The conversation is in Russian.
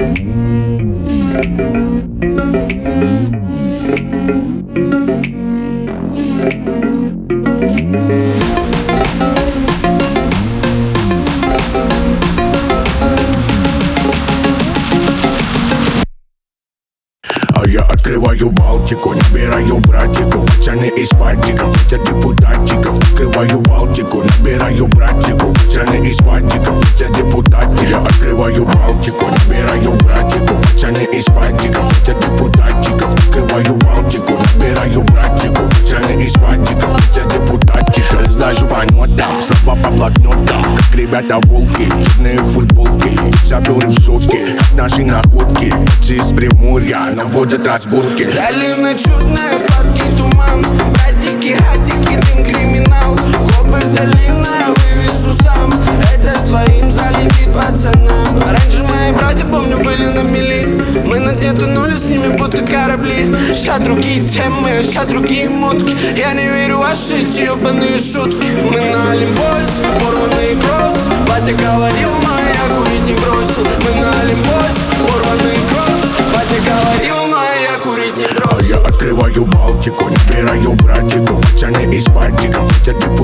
Я открываю Балтику, набираю братику, пацаны из пальчиков, хотят депутатчиков. Открываю Балтику, набираю братику, пацаны из пальчиков, хотят депутатчиков. Я открываю Балтику, набираю братику, пацаны из пальчиков, хотят депутатчиков. Открываю Балтику, набираю братику, пацаны из пальчиков, хотят депутатчиков. Разлажу по нотам, слова по блокнотам, как ребята волки, черные футболки, заберу в шутки, наши находки. Из Приморья наводят разборки. Долина чудная, сладкий туман, братики, хатики, дым, криминал. Копы долина, вывезу сам, это своим залетит пацанам. Раньше мои братья, помню, были на мели, мы на дне тонули, с ними будто корабли. Ща другие темы, ща другие мутки, я не верю в ваши эти ебаные шутки. Мы на Олимпосе, порванный кросс, батя говорил, но я курить не бросил. Мы на Олимпосе, порванный кросс, батя говорил, но я курить не бросил. Я открываю Балтику, набираю братику, пацаны из пальчиков, хотят